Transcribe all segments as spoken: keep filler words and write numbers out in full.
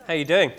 How you doing?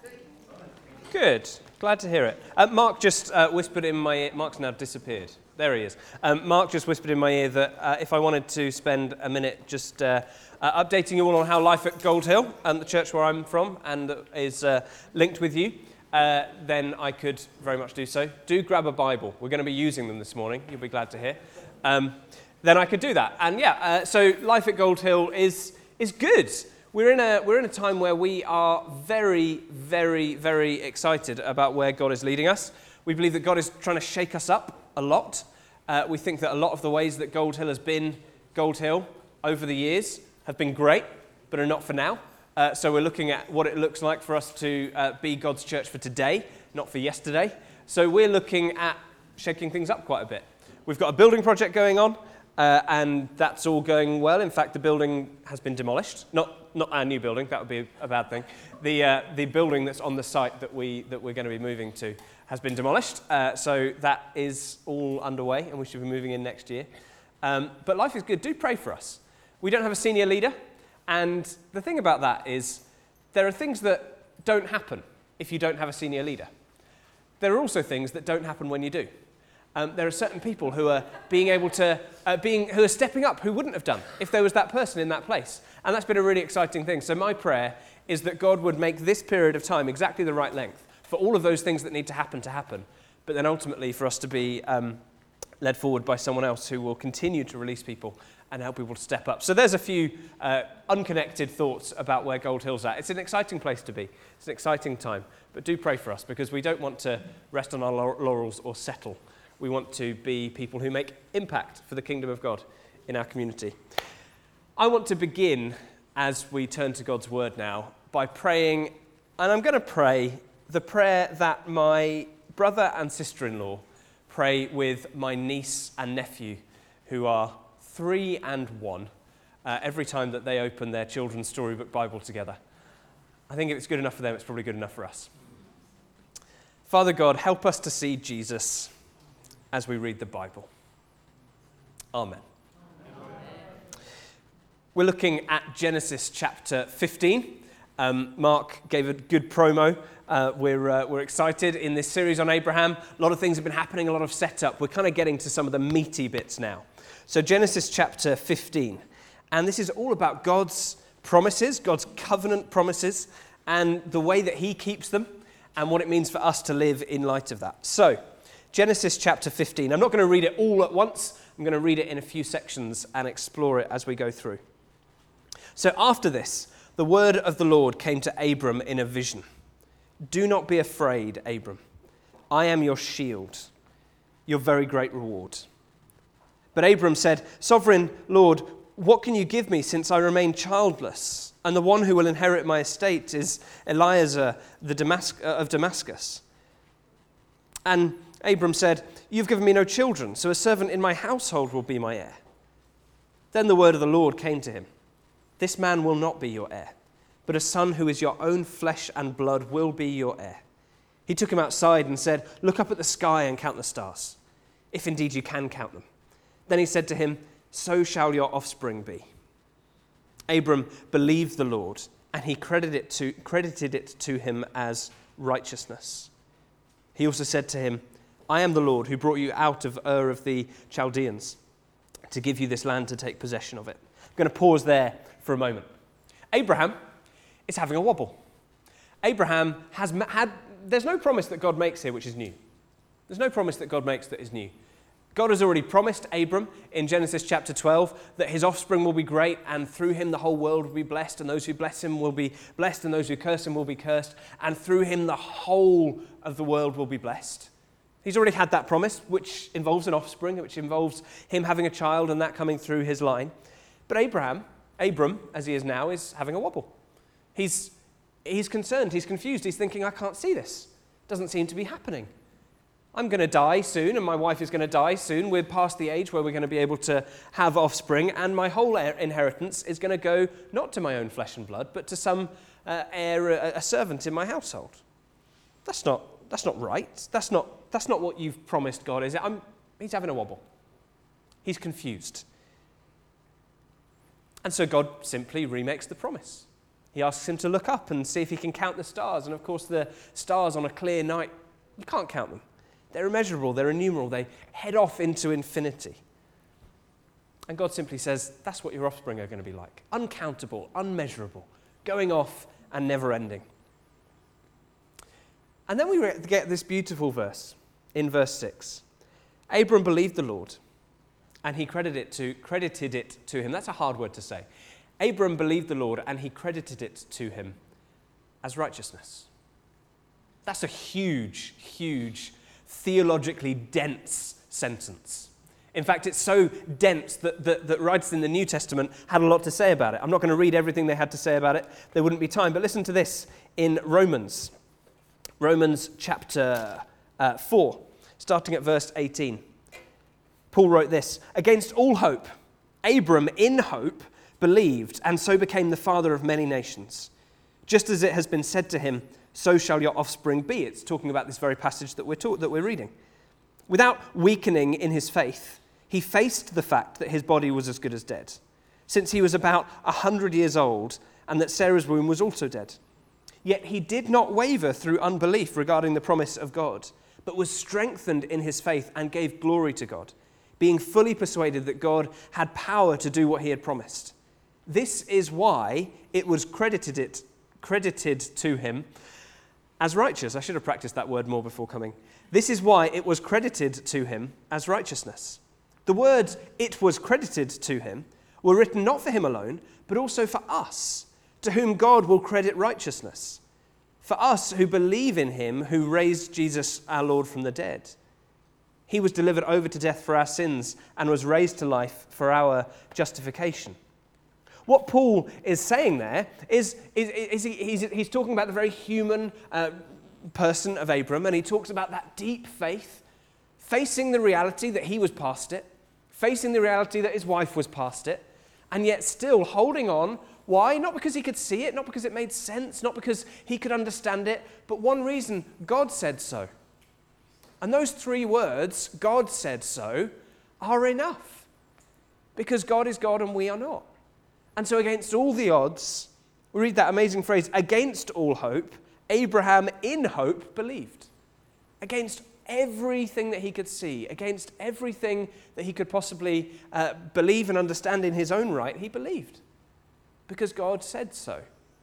Good. Glad to hear it. Uh, Mark just uh, whispered in my ear. Mark's now disappeared. There he is. Um, Mark just whispered in my ear that uh, if I wanted to spend a minute just uh, uh, updating you all on how life at Gold Hill, um, the church where I'm from and that is uh, linked with you, uh, then I could very much do so. Do grab a Bible. We're going to be using them this morning. You'll be glad to hear. Um, then I could do that. And yeah, uh, so life at Gold Hill is is good. We're in a we're in a time where we are very, very, very excited about where God is leading us. We believe that God is trying to shake us up a lot. Uh, we think that a lot of the ways that Gold Hill has been Gold Hill over the years have been great, but are not for now. Uh, so we're looking at what it looks like for us to uh, be God's church for today, not for yesterday. So we're looking at shaking things up quite a bit. We've got a building project going on, uh, and that's all going well. In fact, the building has been demolished. Not not our new building, that would be a bad thing. The uh, the building that's on the site that, we, that we're going to be moving to has been demolished. Uh, so that is all underway, and we should be moving in next year. Um, but life is good. Do pray for us. We don't have a senior leader, and the thing about that is there are things that don't happen if you don't have a senior leader. There are also things that don't happen when you do. Um, there are certain people who are being able to, uh, being who are stepping up who wouldn't have done if there was that person in that place. And that's been a really exciting thing. So my prayer is that God would make this period of time exactly the right length for all of those things that need to happen to happen, but then ultimately for us to be um, led forward by someone else who will continue to release people and help people to step up. So there's a few uh, unconnected thoughts about where Gold Hill's at. It's an exciting place to be. It's an exciting time. But do pray for us, because we don't want to rest on our laurels or settle. We want to be people who make impact for the kingdom of God in our community. I want to begin, as we turn to God's word now, by praying, and I'm going to pray the prayer that my brother and sister-in-law pray with my niece and nephew, who are three and one, uh, every time that they open their children's storybook Bible together. I think if it's good enough for them, it's probably good enough for us. Father God, help us to see Jesus as we read the Bible. Amen. Amen. We're looking at Genesis chapter fifteen. Um, Mark gave a good promo. Uh, we're, uh, we're excited in this series on Abraham. A lot of things have been happening, a lot of setup. We're kind of getting to some of the meaty bits now. So Genesis chapter fifteen. And this is all about God's promises, God's covenant promises, and the way that he keeps them, and what it means for us to live in light of that. So, Genesis chapter fifteen. I'm not going to read it all at once. I'm going to read it in a few sections and explore it as we go through. So after this, the word of the Lord came to Abram in a vision. Do not be afraid, Abram. I am your shield, your very great reward. But Abram said, Sovereign Lord, what can you give me since I remain childless? And the one who will inherit my estate is Eliezer the Damas- of Damascus. And Abram said, You've given me no children, so a servant in my household will be my heir. Then the word of the Lord came to him. This man will not be your heir, but a son who is your own flesh and blood will be your heir. He took him outside and said, Look up at the sky and count the stars, if indeed you can count them. Then he said to him, So shall your offspring be. Abram believed the Lord, and he credited it to, credited it to him as righteousness. He also said to him, I am the Lord who brought you out of Ur of the Chaldeans to give you this land to take possession of it. I'm going to pause there for a moment. Abraham is having a wobble. Abraham has had, there's no promise that God makes here which is new. There's no promise that God makes that is new. God has already promised Abram in Genesis chapter twelve that his offspring will be great, and through him the whole world will be blessed, and those who bless him will be blessed, and those who curse him will be cursed, and through him the whole of the world will be blessed. He's already had that promise, which involves an offspring, which involves him having a child and that coming through his line. But Abraham, Abram, as he is now, is having a wobble. He's, he's concerned, he's confused, he's thinking, I can't see this. It doesn't seem to be happening. I'm going to die soon, and my wife is going to die soon. We're past the age where we're going to be able to have offspring, and my whole inheritance is going to go not to my own flesh and blood, but to some uh, heir, a, a servant in my household. That's not that's not right. That's not that's not what you've promised, God, is it? I'm, he's having a wobble. He's confused. And so God simply remakes the promise. He asks him to look up and see if he can count the stars. And of course, the stars on a clear night, you can't count them. They're immeasurable, they're innumerable, they head off into infinity. And God simply says, that's what your offspring are going to be like. Uncountable, unmeasurable, going off and never ending. And then we get this beautiful verse in verse six. Abram believed the Lord, and he credited it to, credited it to him. That's a hard word to say. Abram believed the Lord, and he credited it to him as righteousness. That's a huge, huge, theologically dense sentence. In fact, it's so dense that, that, that writers in the New Testament had a lot to say about it. I'm not going to read everything they had to say about it. There wouldn't be time. But listen to this in Romans. Romans chapter uh, four, starting at verse eighteen. Paul wrote this, "Against all hope, Abram in hope believed, and so became the father of many nations. Just as it has been said to him, so shall your offspring be." It's talking about this very passage that we're taught, that we're reading. Without weakening in his faith, he faced the fact that his body was as good as dead, since he was about a hundred years old, and that Sarah's womb was also dead. Yet he did not waver through unbelief regarding the promise of God, but was strengthened in his faith and gave glory to God, being fully persuaded that God had power to do what he had promised. This is why it was credited it credited to him as righteous. I should have practiced that word more before coming. This is why it was credited to him as righteousness. The words "it was credited to him" were written not for him alone, but also for us, to whom God will credit righteousness. For us who believe in him who raised Jesus our Lord from the dead. He was delivered over to death for our sins and was raised to life for our justification. What Paul is saying there is, is, is he, he's, he's talking about the very human uh, person of Abram, and he talks about that deep faith, facing the reality that he was past it, facing the reality that his wife was past it, and yet still holding on. Why? Not because he could see it, not because it made sense, not because he could understand it, but one reason: God said so. And those three words, "God said so," are enough. Because God is God and we are not. And so against all the odds, we read that amazing phrase, "against all hope, Abraham in hope believed." Against everything that he could see, against everything that he could possibly uh, believe and understand in his own right, he believed. Because God said so.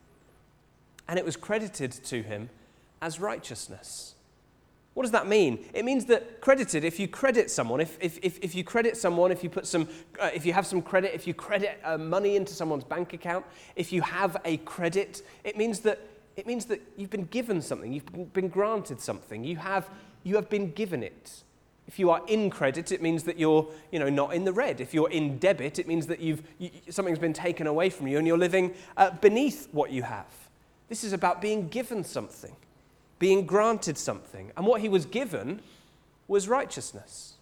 And it was credited to him as righteousness. What does that mean? It means that credited, if you credit someone, if if if, if you credit someone, if you put some, uh, if you have some credit, if you credit uh, money into someone's bank account, if you have a credit, it means that it means that you've been given something, you've been granted something, you have you have been given it. If you are in credit, it means that you're, you know, not in the red. If you're in debit, it means that you've you, something's been taken away from you and you're living uh, beneath what you have. This is about being given something, being granted something. And what he was given was righteousness.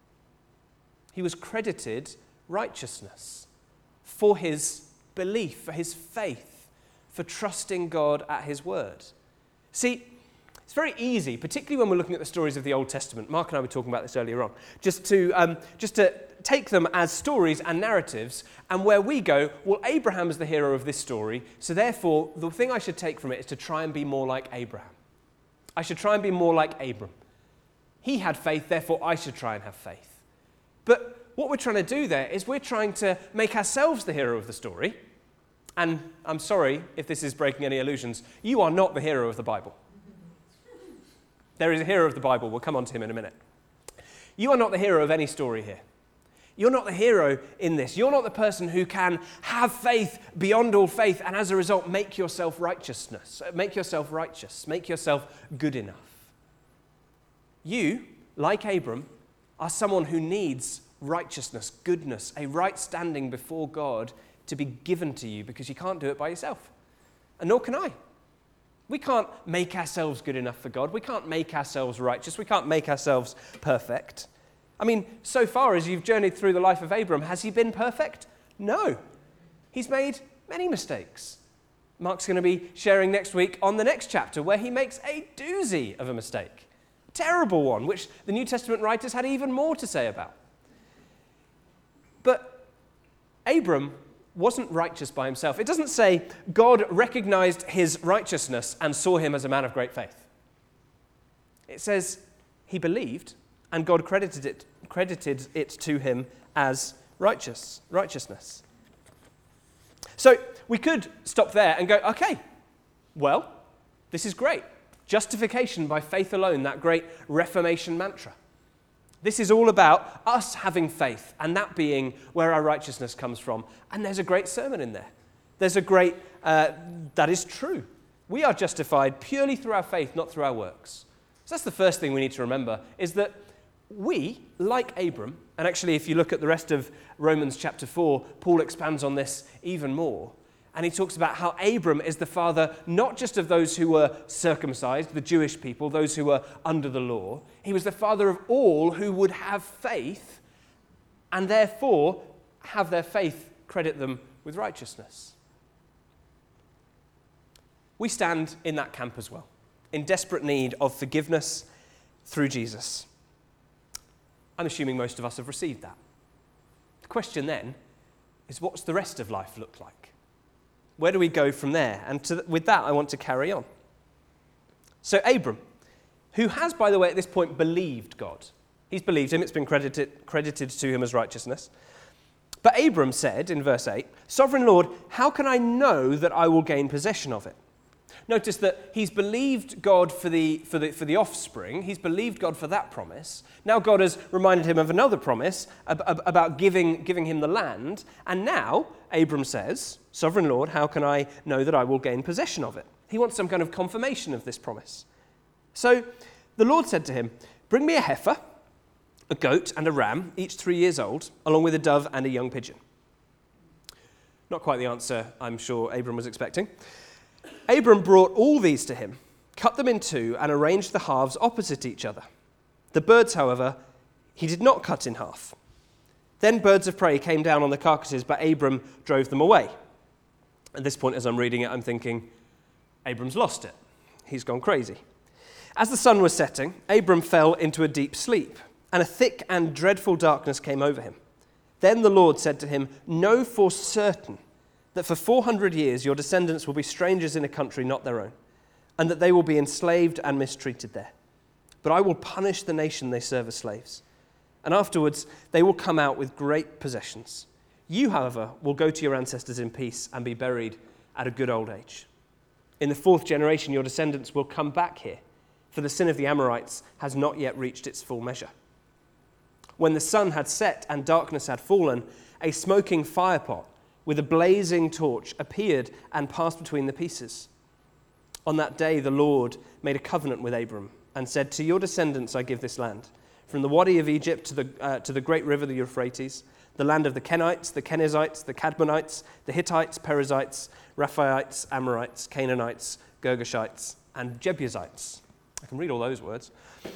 He was credited righteousness for his belief, for his faith, for trusting God at his word. See, it's very easy, particularly when we're looking at the stories of the Old Testament. Mark and I were talking about this earlier on. Just to um, just to take them as stories and narratives, and where we go, well, Abraham is the hero of this story, so therefore the thing I should take from it is to try and be more like Abraham. I should try and be more like Abram. He had faith, therefore I should try and have faith. But what we're trying to do there is we're trying to make ourselves the hero of the story. And I'm sorry if this is breaking any illusions. You are not the hero of the Bible. There is a hero of the Bible. We'll come on to him in a minute. You are not the hero of any story here. You're not the hero in this. You're not the person who can have faith beyond all faith and as a result make yourself righteousness, make yourself righteous, make yourself good enough. You, like Abram, are someone who needs righteousness, goodness, a right standing before God to be given to you because you can't do it by yourself. And nor can I. We can't make ourselves good enough for God. We can't make ourselves righteous. We can't make ourselves perfect. I mean, so far as you've journeyed through the life of Abram, has he been perfect? No. He's made many mistakes. Mark's going to be sharing next week on the next chapter where he makes a doozy of a mistake. A terrible one, which the New Testament writers had even more to say about. But Abram wasn't righteous by himself. It doesn't say God recognized his righteousness and saw him as a man of great faith. It says he believed and God credited it, credited it to him as righteous, righteousness. So we could stop there and go, okay, well, this is great. Justification by faith alone, that great Reformation mantra. This is all about us having faith and that being where our righteousness comes from. And there's a great sermon in there. There's a great, uh, that is true. We are justified purely through our faith, not through our works. So that's the first thing we need to remember, is that we, like Abram, and actually if you look at the rest of Romans chapter four, Paul expands on this even more. And he talks about how Abram is the father not just of those who were circumcised, the Jewish people, those who were under the law. He was the father of all who would have faith and therefore have their faith credit them with righteousness. We stand in that camp as well, in desperate need of forgiveness through Jesus. I'm assuming most of us have received that. The question then is, what's the rest of life look like? Where do we go from there? And to, with that, I want to carry on. So Abram, who has, by the way, at this point believed God. He's believed him. It's been credited, credited to him as righteousness. But Abram said in verse eight, "Sovereign Lord, how can I know that I will gain possession of it?" Notice that he's believed God for the, for the, for the offspring. He's believed God for that promise. Now God has reminded him of another promise ab- ab- about giving, giving him the land. And now Abram says, "Sovereign Lord, how can I know that I will gain possession of it?" He wants some kind of confirmation of this promise. So the Lord said to him, "Bring me a heifer, a goat and a ram, each three years old, along with a dove and a young pigeon." Not quite the answer I'm sure Abram was expecting. Abram brought all these to him, cut them in two, and arranged the halves opposite each other. The birds, however, he did not cut in half. Then birds of prey came down on the carcasses, but Abram drove them away. At this point, as I'm reading it, I'm thinking, Abram's lost it. He's gone crazy. As the sun was setting, Abram fell into a deep sleep, and a thick and dreadful darkness came over him. Then the Lord said to him, "Know for certain that for four hundred years your descendants will be strangers in a country not their own, and that they will be enslaved and mistreated there. But I will punish the nation they serve as slaves, and afterwards they will come out with great possessions. You, however, will go to your ancestors in peace and be buried at a good old age. In the fourth generation your descendants will come back here, for the sin of the Amorites has not yet reached its full measure." When the sun had set and darkness had fallen, a smoking firepot with a blazing torch appeared and passed between the pieces. On that day the Lord made a covenant with Abram and said, "To your descendants I give this land, from the Wadi of Egypt to the, uh, to the great river, the Euphrates, the land of the Kenites, the Kenizzites, the Cadmonites, the Hittites, Perizzites, Rephaites, Amorites, Canaanites, Girgashites, and Jebusites." I can read all those words.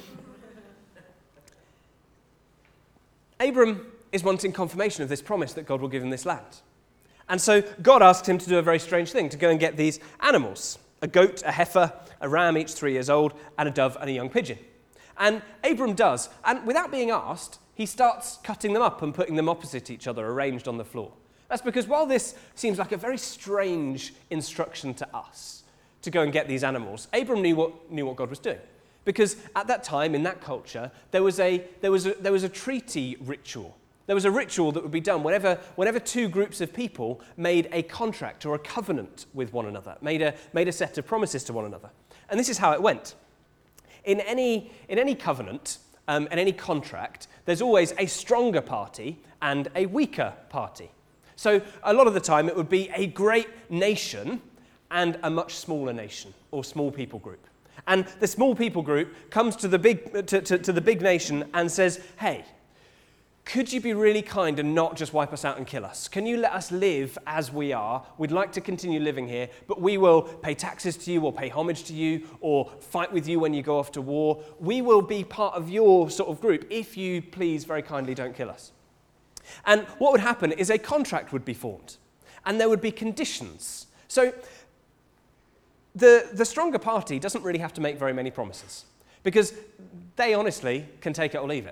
Abram is wanting confirmation of this promise that God will give him this land. And so God asked him to do a very strange thing, to go and get these animals, a goat, a heifer, a ram each three years old, and a dove and a young pigeon. And Abram does, and without being asked, he starts cutting them up and putting them opposite each other, arranged on the floor. That's because while this seems like a very strange instruction to us, to go and get these animals, Abram knew what, knew what God was doing. Because at that time, in that culture, there was a, there was a, there was a treaty ritual. There was a ritual that would be done whenever, whenever two groups of people made a contract or a covenant with one another, made a, made a set of promises to one another. And this is how it went. In any, in any covenant um, and any contract, there's always a stronger party and a weaker party. So a lot of the time it would be a great nation and a much smaller nation or small people group. And the small people group comes to the big, to, to, to the big nation and says, "Hey, could you be really kind and not just wipe us out and kill us? Can you let us live as we are? We'd like to continue living here, but we will pay taxes to you or pay homage to you or fight with you when you go off to war. We will be part of your sort of group if you please very kindly don't kill us." And what would happen is a contract would be formed and there would be conditions. So the, the stronger party doesn't really have to make very many promises because they honestly can take it or leave it.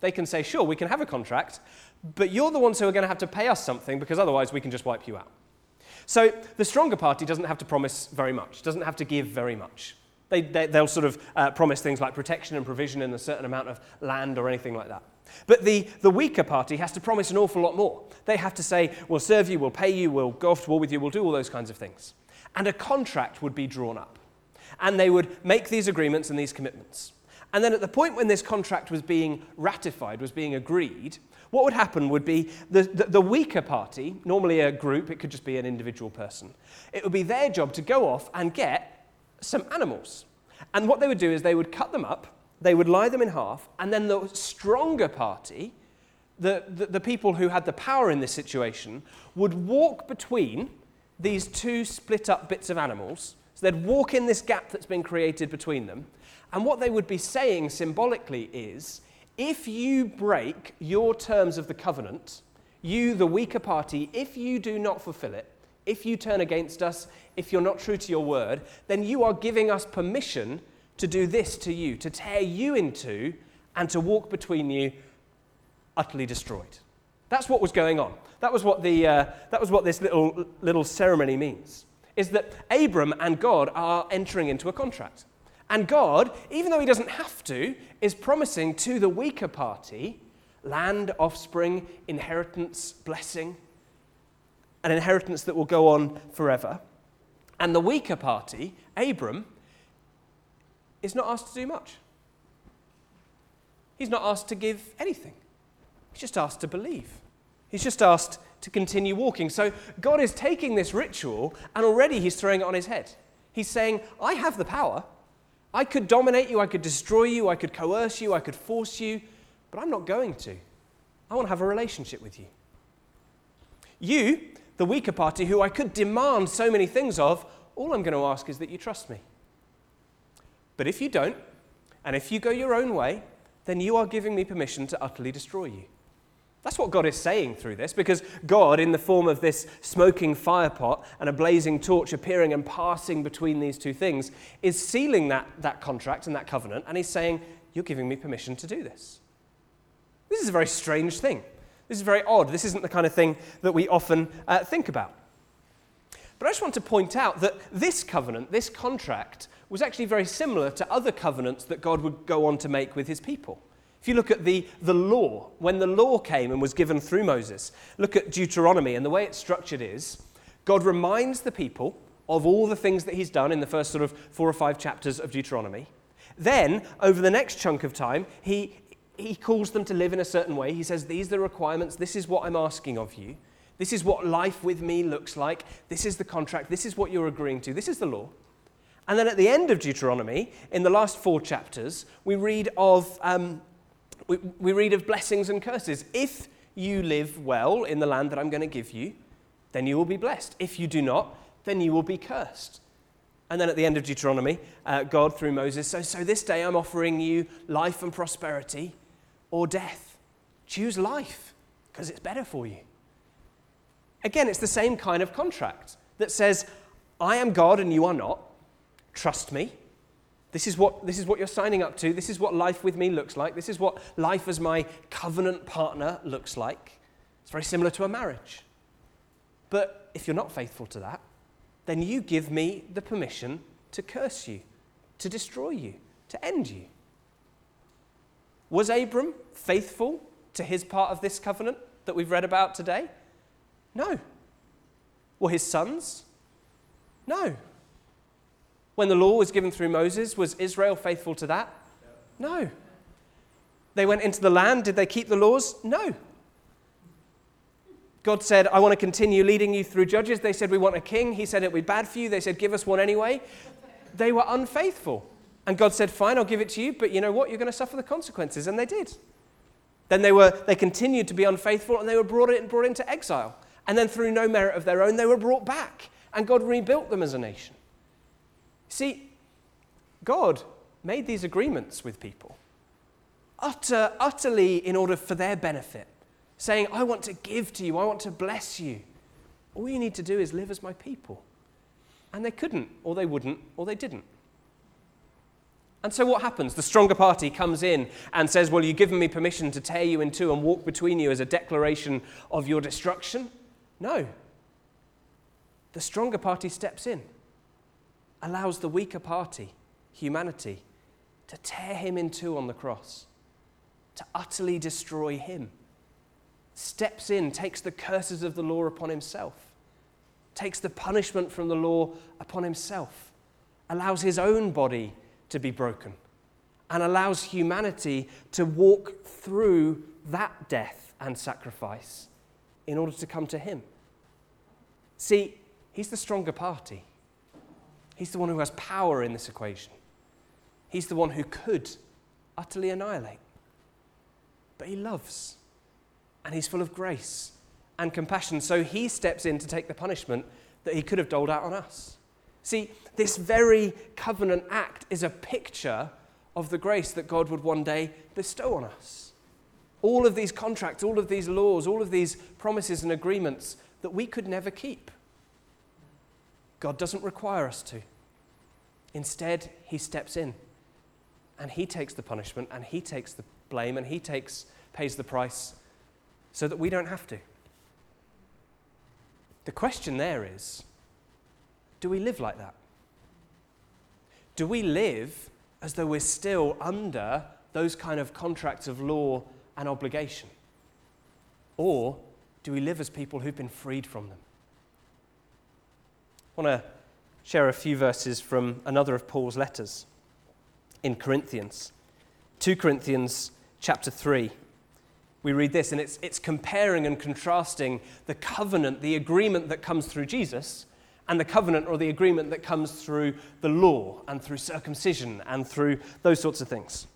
They can say, sure, we can have a contract, but you're the ones who are going to have to pay us something because otherwise we can just wipe you out. So the stronger party doesn't have to promise very much, doesn't have to give very much. They, they, they'll sort of uh, promise things like protection and provision and a certain amount of land or anything like that. But the, the weaker party has to promise an awful lot more. They have to say, we'll serve you, we'll pay you, we'll go off to war with you, we'll do all those kinds of things. And a contract would be drawn up. And they would make these agreements and these commitments. And then at the point when this contract was being ratified, was being agreed, what would happen would be the, the, the weaker party, normally a group, it could just be an individual person, it would be their job to go off and get some animals. And what they would do is they would cut them up, they would lie them in half, and then the stronger party, the, the, the people who had the power in this situation, would walk between these two split up bits of animals. So they'd walk in this gap that's been created between them. And what they would be saying symbolically is, if you break your terms of the covenant, you, the weaker party, if you do not fulfill it, if you turn against us, if you're not true to your word, then you are giving us permission to do this to you, to tear you in two and to walk between you utterly destroyed. That's what was going on. That was what the uh, that was what this little little ceremony means, is that Abram and God are entering into a contract. And God, even though he doesn't have to, is promising to the weaker party land, offspring, inheritance, blessing, an inheritance that will go on forever. And the weaker party, Abram, is not asked to do much. He's not asked to give anything. He's just asked to believe. He's just asked to continue walking. So God is taking this ritual and already he's throwing it on his head. He's saying, I have the power. I could dominate you, I could destroy you, I could coerce you, I could force you, but I'm not going to. I want to have a relationship with you. You, the weaker party, who I could demand so many things of, all I'm going to ask is that you trust me. But if you don't, and if you go your own way, then you are giving me permission to utterly destroy you. That's what God is saying through this, because God, in the form of this smoking firepot and a blazing torch appearing and passing between these two things, is sealing that, that contract and that covenant, and he's saying, you're giving me permission to do this. This is a very strange thing. This is very odd. This isn't the kind of thing that we often uh, think about. But I just want to point out that this covenant, this contract, was actually very similar to other covenants that God would go on to make with his people. If you look at the, the law, when the law came and was given through Moses, look at Deuteronomy, and the way it's structured is, God reminds the people of all the things that he's done in the first sort of four or five chapters of Deuteronomy. Then, over the next chunk of time, he, he calls them to live in a certain way. He says, these are the requirements, this is what I'm asking of you. This is what life with me looks like. This is the contract, this is what you're agreeing to, this is the law. And then at the end of Deuteronomy, in the last four chapters, we read of... Um, We, we read of blessings and curses. If you live well in the land that I'm going to give you, then you will be blessed. If you do not, then you will be cursed. And then at the end of Deuteronomy, uh, God, through Moses, so, so this day I'm offering you life and prosperity or death. Choose life, because it's better for you. Again, it's the same kind of contract that says, I am God and you are not. Trust me. This is what this is what you're signing up to. This is what life with me looks like. This is what life as my covenant partner looks like. It's very similar to a marriage. But if you're not faithful to that, then you give me the permission to curse you, to destroy you, to end you. Was Abram faithful to his part of this covenant that we've read about today? No. Were his sons? No. When the law was given through Moses, was Israel faithful to that? No. They went into the land. Did they keep the laws? No. God said, I want to continue leading you through judges. They said, we want a king. He said, it would be bad for you. They said, give us one anyway. They were unfaithful. And God said, fine, I'll give it to you, but you know what? You're going to suffer the consequences. And they did. Then they were they continued to be unfaithful, and they were brought, in, brought into exile. And then through no merit of their own, they were brought back. And God rebuilt them as a nation. See, God made these agreements with people, utter, utterly in order for their benefit, saying, I want to give to you, I want to bless you. All you need to do is live as my people. And they couldn't, or they wouldn't, or they didn't. And so what happens? The stronger party comes in and says, well, you've given me permission to tear you in two and walk between you as a declaration of your destruction? No. The stronger party steps in, allows the weaker party, humanity, to tear him in two on the cross, to utterly destroy him. Steps in, takes the curses of the law upon himself, takes the punishment from the law upon himself, allows his own body to be broken, and allows humanity to walk through that death and sacrifice in order to come to him. See, he's the stronger party. He's the one who has power in this equation. He's the one who could utterly annihilate. But he loves, and he's full of grace and compassion, so he steps in to take the punishment that he could have doled out on us. See, this very covenant act is a picture of the grace that God would one day bestow on us. All of these contracts, all of these laws, all of these promises and agreements that we could never keep. God doesn't require us to. Instead, he steps in and he takes the punishment and he takes the blame and he takes, pays the price so that we don't have to. The question there is, do we live like that? Do we live as though we're still under those kind of contracts of law and obligation? Or do we live as people who've been freed from them? I want to share a few verses from another of Paul's letters in Corinthians. Second Corinthians chapter three. We read this, and it's, it's comparing and contrasting the covenant, the agreement that comes through Jesus, and the covenant or the agreement that comes through the law and through circumcision and through those sorts of things.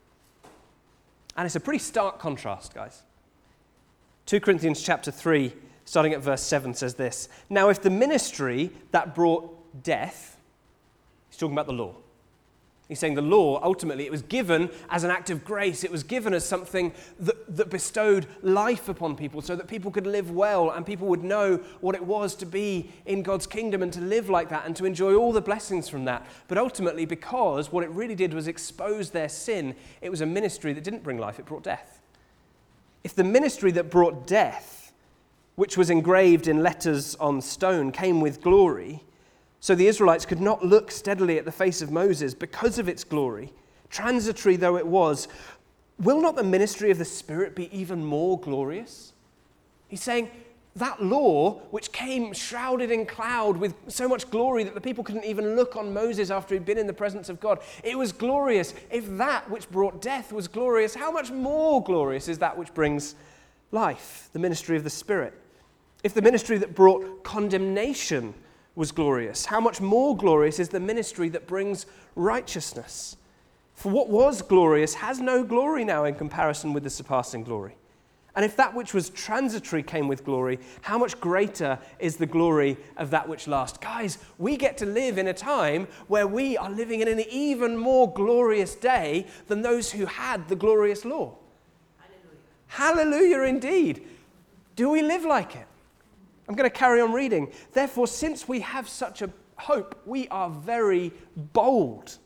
And it's a pretty stark contrast, guys. Second Corinthians chapter three, starting at verse seven, says this. Now, if the ministry that brought death, he's talking about the law. He's saying the law, ultimately, it was given as an act of grace. It was given as something that, that bestowed life upon people so that people could live well and people would know what it was to be in God's kingdom and to live like that and to enjoy all the blessings from that. But ultimately, because what it really did was expose their sin, it was a ministry that didn't bring life, it brought death. If the ministry that brought death, which was engraved in letters on stone, came with glory, so the Israelites could not look steadily at the face of Moses because of its glory, transitory though it was, will not the ministry of the Spirit be even more glorious? He's saying that law, which came shrouded in cloud with so much glory that the people couldn't even look on Moses after he'd been in the presence of God, it was glorious. If that which brought death was glorious, how much more glorious is that which brings life, the ministry of the Spirit? If the ministry that brought condemnation was glorious, how much more glorious is the ministry that brings righteousness? For what was glorious has no glory now in comparison with the surpassing glory. And if that which was transitory came with glory, how much greater is the glory of that which lasts? Guys, we get to live in a time where we are living in an even more glorious day than those who had the glorious law. Hallelujah. Hallelujah indeed. Do we live like it? I'm going to carry on reading. Therefore, since we have such a hope, we are very bold.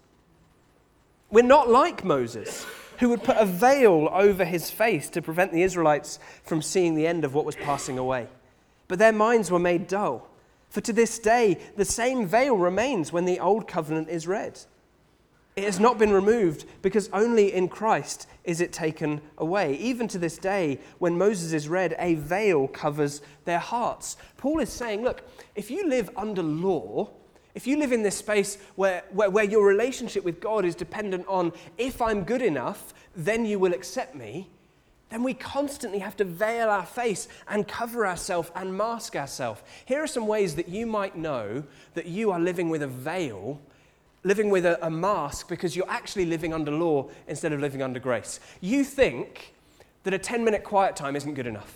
We're not like Moses, who would put a veil over his face to prevent the Israelites from seeing the end of what was passing away. But their minds were made dull. For to this day, the same veil remains when the old covenant is read. It has not been removed because only in Christ is it taken away. Even to this day, when Moses is read, a veil covers their hearts. Paul is saying, look, if you live under law, if you live in this space where, where, where your relationship with God is dependent on if I'm good enough, then you will accept me, then we constantly have to veil our face and cover ourselves and mask ourselves. Here are some ways that you might know that you are living with a veil, living with a, a mask, because you're actually living under law instead of living under grace. You think that a ten-minute quiet time isn't good enough.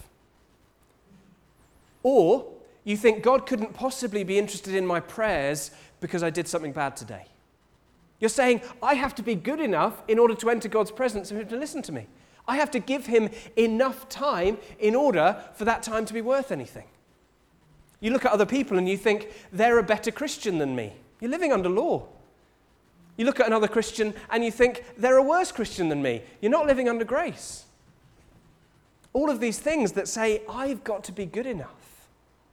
Or you think God couldn't possibly be interested in my prayers because I did something bad today. You're saying, I have to be good enough in order to enter God's presence and for him to listen to me. I have to give him enough time in order for that time to be worth anything. You look at other people and you think, they're a better Christian than me. You're living under law. You look at another Christian and you think, they're a worse Christian than me. You're not living under grace. All of these things that say, I've got to be good enough.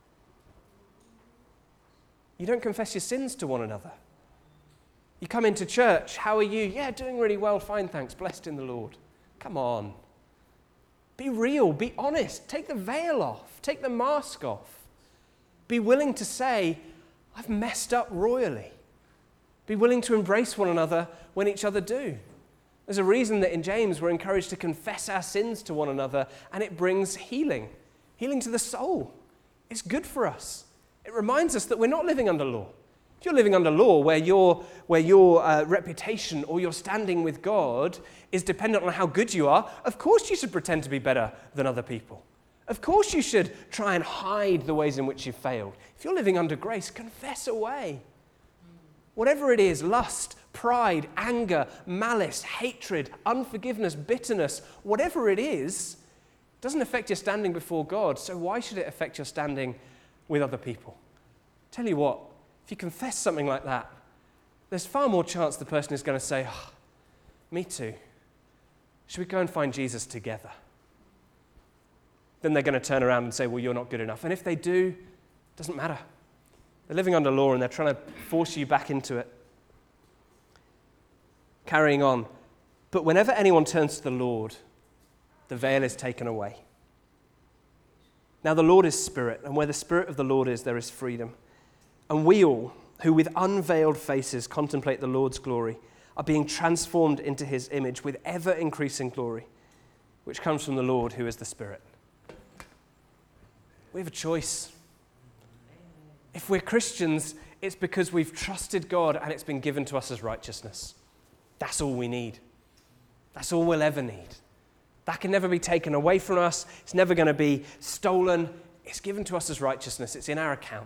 You don't confess your sins to one another. You come into church, how are you? Yeah, doing really well, fine, thanks, blessed in the Lord. Come on. Be real, be honest. Take the veil off, take the mask off. Be willing to say, I've messed up royally. Be willing to embrace one another when each other do. There's a reason that in James we're encouraged to confess our sins to one another, and it brings healing, healing to the soul. It's good for us. It reminds us that we're not living under law. If you're living under law where your, where your uh, reputation or your standing with God is dependent on how good you are, of course you should pretend to be better than other people. Of course you should try and hide the ways in which you've failed. If you're living under grace, confess away. Whatever it is, lust, pride, anger, malice, hatred, unforgiveness, bitterness, whatever it is, doesn't affect your standing before God, so why should it affect your standing with other people? Tell you what, if you confess something like that, there's far more chance the person is going to say, oh, me too. Should we go and find Jesus together? Then they're going to turn around and say, well, you're not good enough. And if they do, it doesn't matter. They're living under law and they're trying to force you back into it. Carrying on. But whenever anyone turns to the Lord, the veil is taken away. Now the Lord is Spirit, and where the Spirit of the Lord is, there is freedom. And we all, who with unveiled faces contemplate the Lord's glory, are being transformed into his image with ever-increasing glory, which comes from the Lord, who is the Spirit. We have a choice. If we're Christians, it's because we've trusted God and it's been given to us as righteousness. That's all we need. That's all we'll ever need. That can never be taken away from us. It's never going to be stolen. It's given to us as righteousness. It's in our account.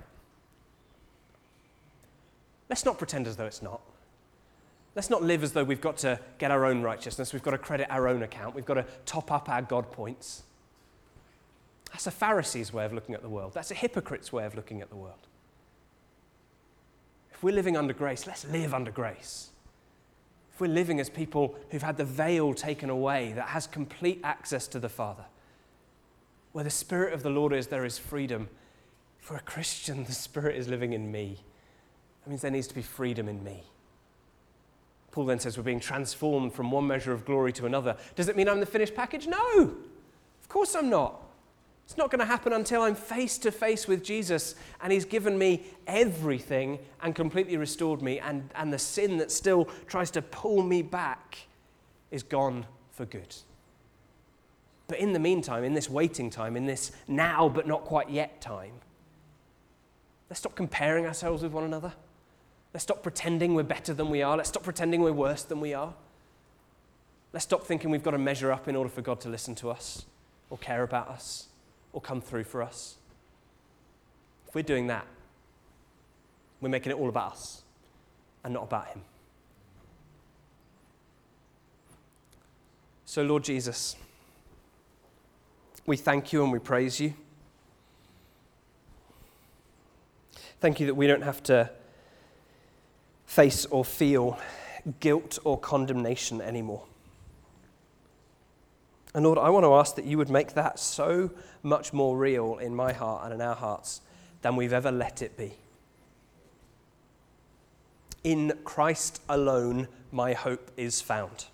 Let's not pretend as though it's not. Let's not live as though we've got to get our own righteousness. We've got to credit our own account. We've got to top up our God points. That's a Pharisee's way of looking at the world. That's a hypocrite's way of looking at the world. If we're living under grace, let's live under grace. If we're living as people who've had the veil taken away, that has complete access to the Father, where the Spirit of the Lord is, there is freedom. If we're a Christian, the Spirit is living in me. That means there needs to be freedom in me. Paul then says we're being transformed from one measure of glory to another. Does it mean I'm the finished package? No, of course I'm not. It's not going to happen until I'm face to face with Jesus and he's given me everything and completely restored me, and, and the sin that still tries to pull me back is gone for good. But in the meantime, in this waiting time, in this now but not quite yet time, let's stop comparing ourselves with one another. Let's stop pretending we're better than we are. Let's stop pretending we're worse than we are. Let's stop thinking we've got to measure up in order for God to listen to us or care about us or come through for us. If we're doing that, we're making it all about us and not about him. So, Lord Jesus, we thank you and we praise you. Thank you that we don't have to face or feel guilt or condemnation anymore. And Lord, I want to ask that you would make that so much more real in my heart and in our hearts than we've ever let it be. In Christ alone, my hope is found.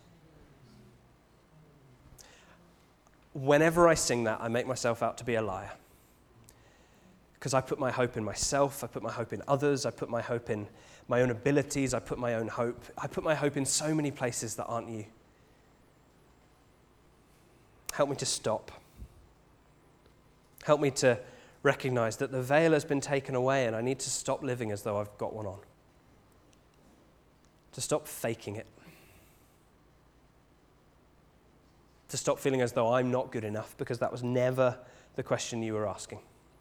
Whenever I sing that, I make myself out to be a liar. Because I put my hope in myself, I put my hope in others, I put my hope in my own abilities, I put my own hope. I put my hope in so many places that aren't you. Help me to stop. Help me to recognize that the veil has been taken away and I need to stop living as though I've got one on. To stop faking it. To stop feeling as though I'm not good enough, because that was never the question you were asking.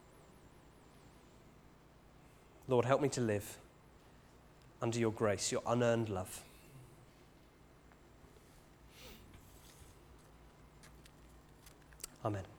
Lord, help me to live under your grace, your unearned love. Amen.